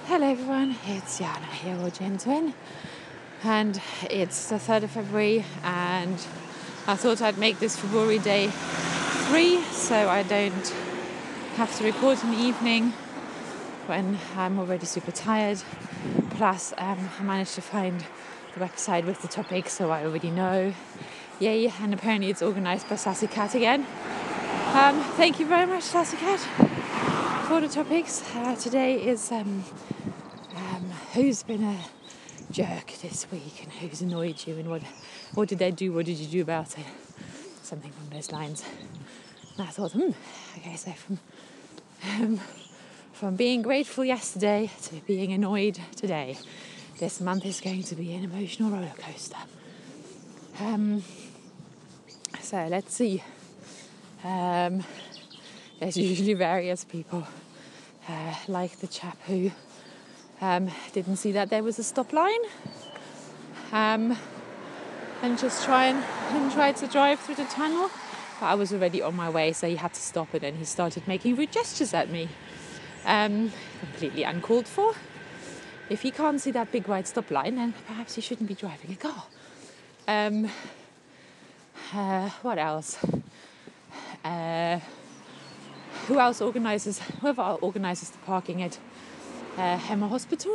Hello everyone, it's Jana here, or Jen Twin, and it's the 3rd of February, and I thought I'd make this February day 3 so I don't have to record in the evening when I'm already super tired. Plus, I managed to find the website with the topics, so I already know. Yay, and apparently it's organised by Sassy Cat again. Thank you very much, Sassy Cat, for the topics. Today is who's been a jerk this week and who's annoyed you and what did they do, what did you do about it, something along those lines. And I thought, okay, so from being grateful yesterday to being annoyed today, this month is going to be an emotional roller coaster. So let's see. There's usually various people, like the chap who didn't see that there was a stop line, and just tried to drive through the tunnel. But I was already on my way, so he had to stop, and then he started making rude gestures at me. Completely uncalled for. If he can't see that big wide stop line, then perhaps he shouldn't be driving a car. What else? Whoever organises the parking at Hemmer Hospital.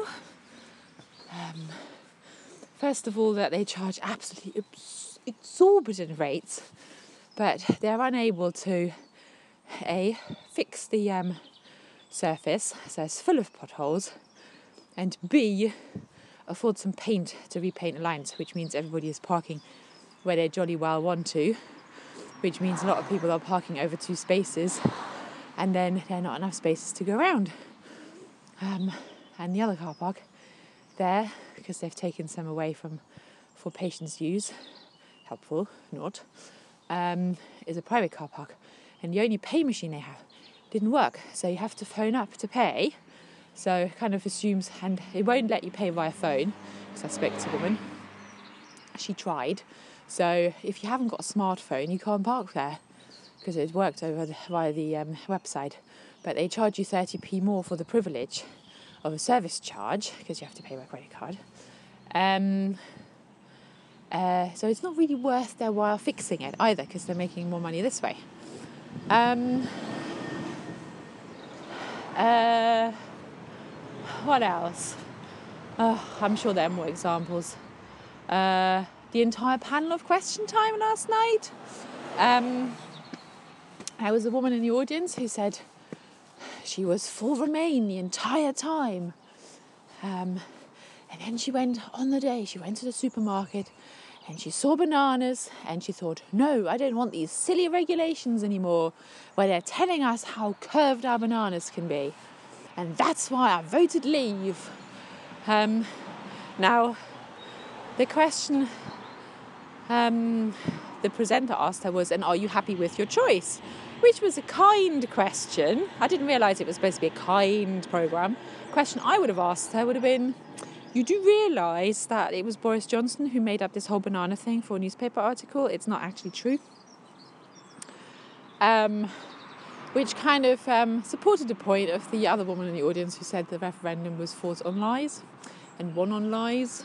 First of all, that they charge absolutely exorbitant rates, but they're unable to fix the surface, so it's full of potholes, and B, afford some paint to repaint the lines, which means everybody is parking where they jolly well want to, which means a lot of people are parking over 2 spaces, and then there are not enough spaces to go around. And the other car park there, because they've taken some away for patients' use, helpful, not, is a private car park. And the only pay machine they have didn't work, so you have to phone up to pay. So it kind of assumes, and it won't let you pay via phone, because I spoke to a woman. She tried. So if you haven't got a smartphone, you can't park there, because it worked via the website. But they charge you 30p more for the privilege of a service charge, because you have to pay by credit card. So it's not really worth their while fixing it either, because they're making more money this way. What else? I'm sure there are more examples. The entire panel of Question Time last night. There was a woman in the audience who said she was for Remain the entire time. And then she went to the supermarket and she saw bananas and she thought, no, I don't want these silly regulations anymore where they're telling us how curved our bananas can be. And that's why I voted leave. Now, the question the presenter asked her was, and are you happy with your choice? Which was a kind question. I didn't realise it was supposed to be a kind programme. The question I would have asked her would have been, you do realise that it was Boris Johnson who made up this whole banana thing for a newspaper article? It's not actually true. Which kind of supported the point of the other woman in the audience who said the referendum was fought on lies and won on lies.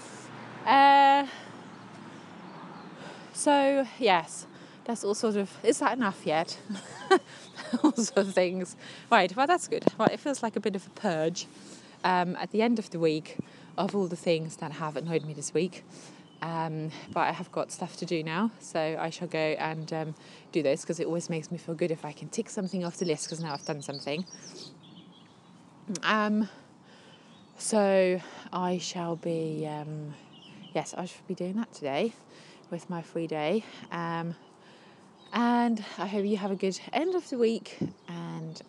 So, yes, that's all sort of... Is that enough yet? All sort of things. Right, well, that's good. Well, it feels like a bit of a purge at the end of the week of all the things that have annoyed me this week. But I have got stuff to do now, so I shall go and do this, because it always makes me feel good if I can tick something off the list, because now I've done something. So I shall be... yes, I shall be doing that today with my free day. And I hope you have a good end of the week. And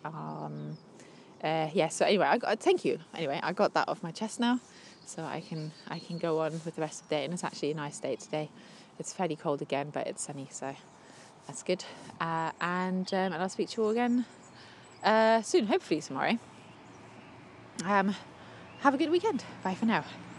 so anyway, thank you. Anyway, I got that off my chest now, so I can go on with the rest of the day. And it's actually a nice day today. It's fairly cold again, but it's sunny, so that's good. And I'll speak to you all again soon, hopefully tomorrow. Have a good weekend. Bye for now.